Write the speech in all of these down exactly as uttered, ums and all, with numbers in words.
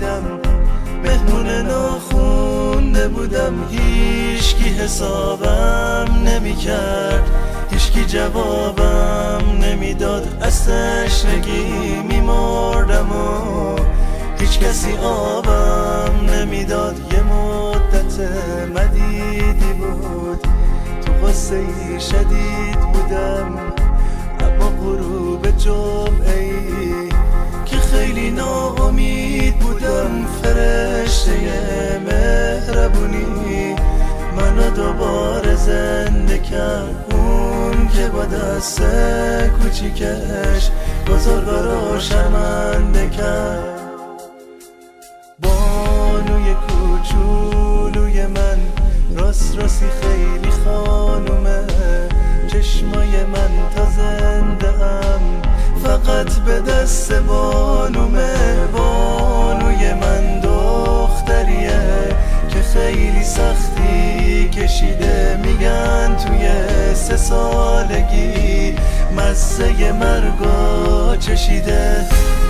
بودم، مهمون ناخونده بودم، هیچکی حسابم نمی کرد، هیچکی جوابم نمیداد، از تشنگی میمردم و هیچ کسی آبم نمیداد. یه مدت مدیدی بود، تو غصه شدید بودم، اما غروب جمعه ای که خیلی ناامید بودم، فرشته مهربونی منو دوباره زنده کرد. اون که با دست کوچیکش بزرگا رو شرمنده کرد. بانوی کوچولوی من راست راستی خیلی خانومه، چشمای من تا زنده ام فقط به دست بانومه. بانوی من دختریه که خیلی سختی کشیده، میگن توی سه سالگی مزه مرگا چشیده.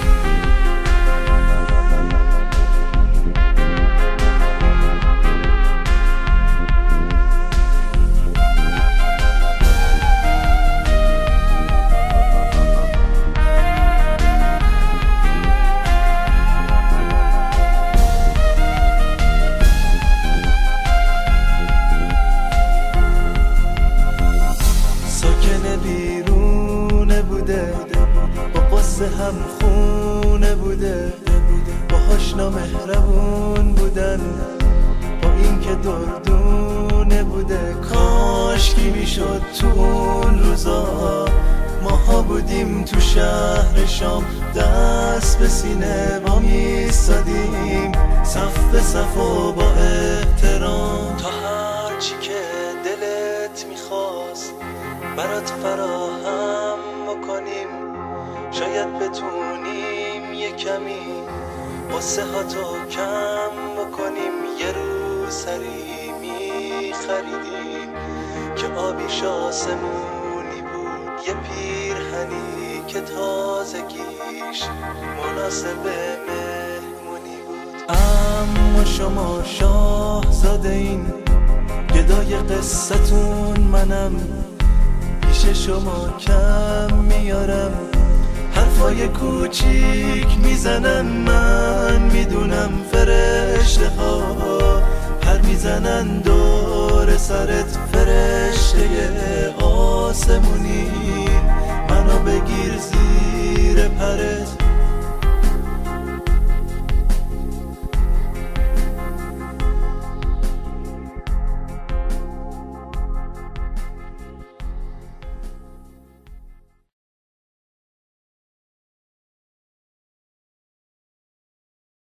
بیرونه بوده، با قصه هم خونه بوده، باهاش نامهربون بودن، با این که دردونه بوده. کاش کی میشد تو اون روزا ماها بودیم تو شهر شام، دست به سینه با میستادیم، صف به صف و با احترام، تا هر چی که دلت میخواست برات فراهم بکنیم. شاید بتونیم یه کمی قصه ها تو کم بکنیم. یه روز سری میخریدیم که آبیش آسمونی بود، یه پیرهنی که تازگیش مناسب مهمونی بود. اما شما شاهزاده این گدای قصتون منم، پیش شما کم میارم، حرفای کوچیک میزنم. من میدونم فرشته ها پر میزنن دور سرت، فرشته آسمونی منو بگیر زیر پرت.